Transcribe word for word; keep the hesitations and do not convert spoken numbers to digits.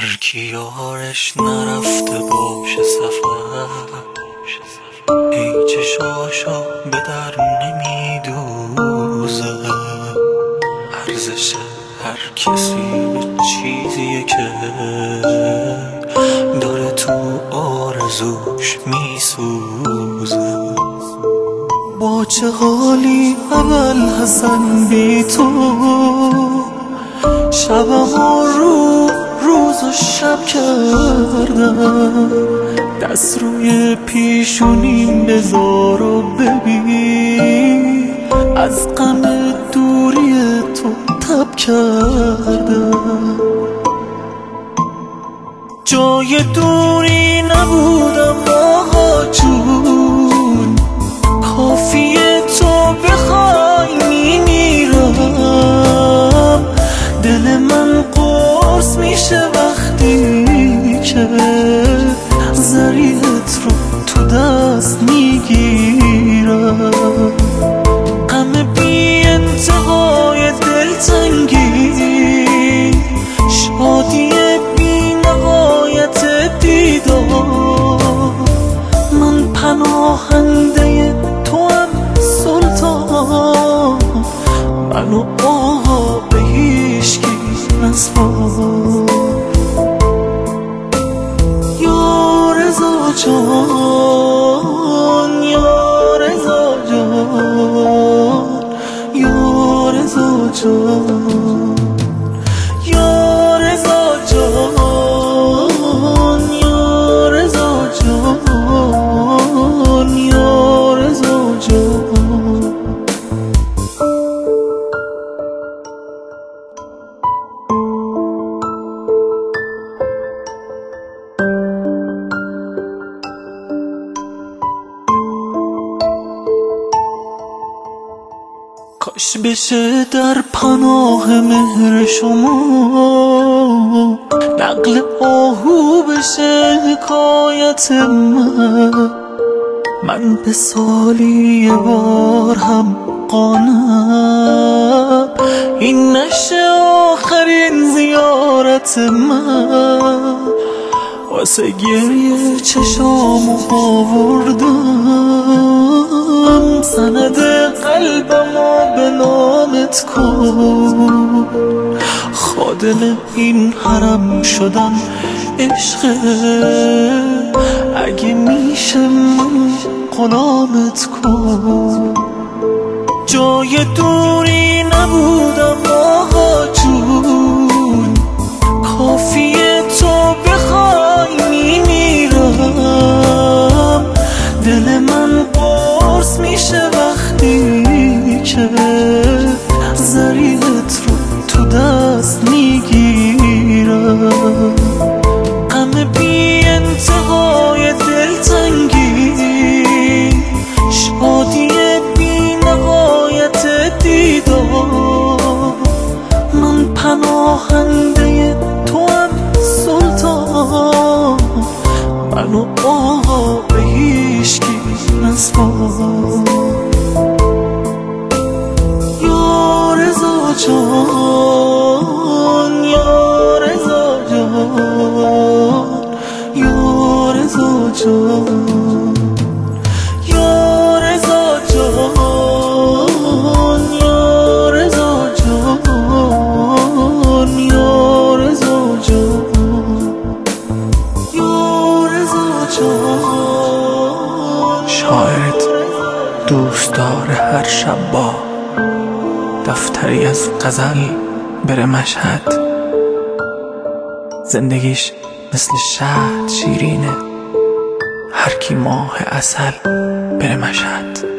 هر کی یارش نرفته باشه سفر، ای چشاشو به در نمیدوزه. ارزش هر کسی به چیزیه که داره تو آرزوش میسوزه. با چه حالی اول حسن بی تو، شبم و رو روز و شب کردم. دست روی پیشونیم بذار و ببین، از غم دوری تو تب کردم. جای دوری نبودم آقا جون، کافیه تو بخوای میمیرم. دل من قرص میشه وقتی که ضریحت رو تو دست میگیرم. غم بی انتهای دلتنگی، شادی بی نهایت دیدار. من پناهنده تو هم سلطان، منو آقا به هیچکی نسپار. یا رضا جان، یا رضا جان، یا رضا جان، یا رضا جان، یا رضا جان، یا رضا جان. کاش بشه در پناه مهر شما نقل آهو بشه حکایت من. من به سالی یه بار هم قانم، این نشه آخرین زیارت من. واسه گریه چشامو آوردم، سند قلبمو به نامت کن. خادم این حرم شدم عشقه، اگه میشه من غلامت کن. جای دوری نبودم آقا جون، کافیه تو بخوای میمیرم. دل من قرص میشه وقتی که ضریحت رو تو دست میگیرم. غم بی انتهای دلتنگی، شادی بی نهایت دیدار. من پناهنده تو هم سلطان، منو آقا به هیچکی نسپار. یا رضا جان، یا رضا جان، یا رضا جان، یا رضا جان، یا رضا جان، یا رضا جان، یا رضا جان. شاعرت دوست داره هر شب با دفتری از غزل بره مشهد. زندگیش مثل شهد شیرینه، هر کی ماه عسل بره مشهد.